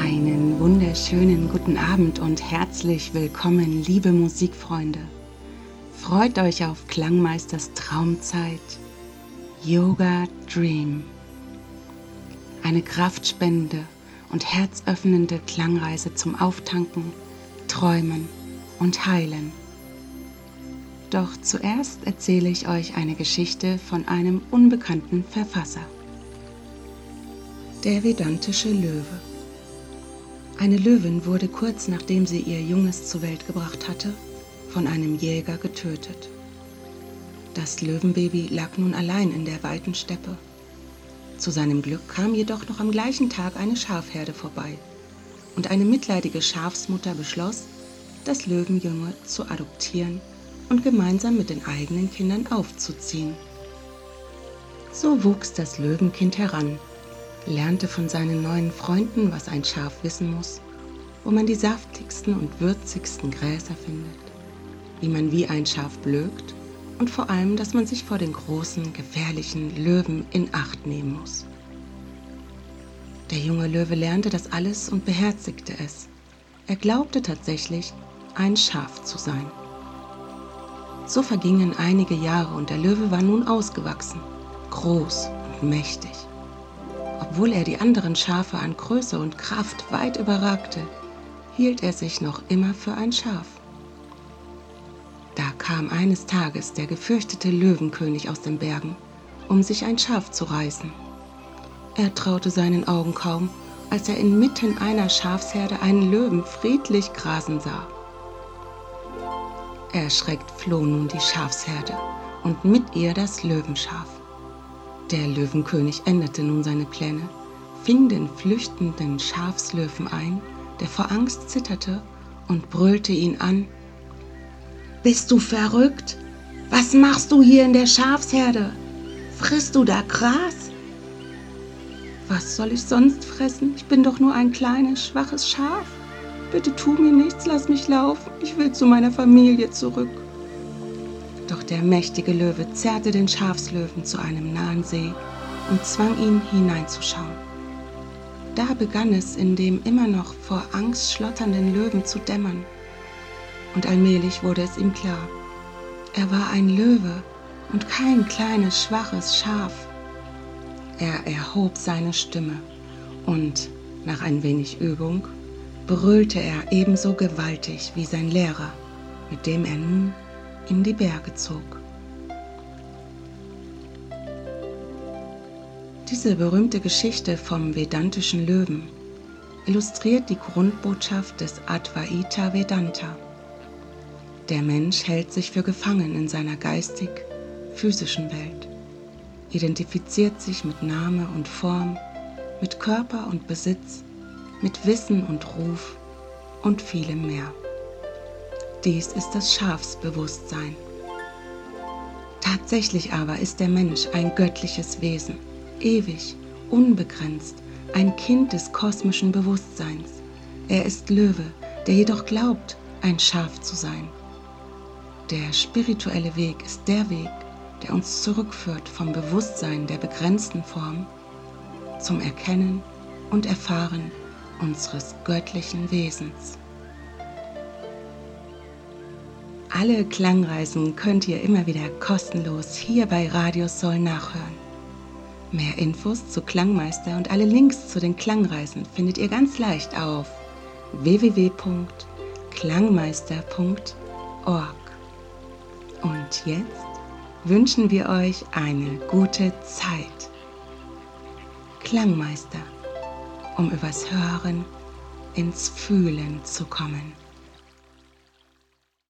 Einen wunderschönen guten Abend und herzlich willkommen, liebe Musikfreunde. Freut euch auf Klangmeisters Traumzeit Yoga Dream. Eine kraftspendende und herzöffnende Klangreise zum Auftanken, Träumen und Heilen. Doch zuerst erzähle ich euch eine Geschichte von einem unbekannten Verfasser. Der vedantische Löwe. Eine Löwin wurde kurz nachdem sie ihr Junges zur Welt gebracht hatte, von einem Jäger getötet. Das Löwenbaby lag nun allein in der weiten Steppe. Zu seinem Glück kam jedoch noch am gleichen Tag eine Schafherde vorbei und eine mitleidige Schafsmutter beschloss, das Löwenjunge zu adoptieren und gemeinsam mit den eigenen Kindern aufzuziehen. So wuchs das Löwenkind heran, lernte von seinen neuen Freunden, was ein Schaf wissen muss, wo man die saftigsten und würzigsten Gräser findet, wie man wie ein Schaf blökt und vor allem, dass man sich vor den großen, gefährlichen Löwen in Acht nehmen muss. Der junge Löwe lernte das alles und beherzigte es. Er glaubte tatsächlich, ein Schaf zu sein. So vergingen einige Jahre und der Löwe war nun ausgewachsen, groß und mächtig. Obwohl er die anderen Schafe an Größe und Kraft weit überragte, hielt er sich noch immer für ein Schaf. Da kam eines Tages der gefürchtete Löwenkönig aus den Bergen, um sich ein Schaf zu reißen. Er traute seinen Augen kaum, als er inmitten einer Schafsherde einen Löwen friedlich grasen sah. Erschreckt floh nun die Schafsherde und mit ihr das Löwenschaf. Der Löwenkönig änderte nun seine Pläne, fing den flüchtenden Schafslöwen ein, der vor Angst zitterte, und brüllte ihn an: »Bist du verrückt? Was machst du hier in der Schafsherde? Frisst du da Gras?« »Was soll ich sonst fressen? Ich bin doch nur ein kleines, schwaches Schaf. Bitte tu mir nichts, lass mich laufen. Ich will zu meiner Familie zurück.« Doch der mächtige Löwe zerrte den Schafslöwen zu einem nahen See und zwang ihn hineinzuschauen. Da begann es in dem immer noch vor Angst schlotternden Löwen zu dämmern. Und allmählich wurde es ihm klar: Er war ein Löwe und kein kleines, schwaches Schaf. Er erhob seine Stimme und, nach ein wenig Übung, brüllte er ebenso gewaltig wie sein Lehrer, mit dem er nun in die Berge zog. Diese berühmte Geschichte vom vedantischen Löwen illustriert die Grundbotschaft des Advaita Vedanta. Der Mensch hält sich für gefangen in seiner geistig-physischen Welt, identifiziert sich mit Name und Form, mit Körper und Besitz, mit Wissen und Ruf und vielem mehr. Dies ist das Schafsbewusstsein. Tatsächlich aber ist der Mensch ein göttliches Wesen, ewig, unbegrenzt, ein Kind des kosmischen Bewusstseins. Er ist Löwe, der jedoch glaubt, ein Schaf zu sein. Der spirituelle Weg ist der Weg, der uns zurückführt vom Bewusstsein der begrenzten Form zum Erkennen und Erfahren unseres göttlichen Wesens. Alle Klangreisen könnt ihr immer wieder kostenlos hier bei Radio Soul nachhören. Mehr Infos zu Klangmeister und alle Links zu den Klangreisen findet ihr ganz leicht auf www.klangmeister.org. Und jetzt wünschen wir euch eine gute Zeit. Klangmeister, um übers Hören ins Fühlen zu kommen.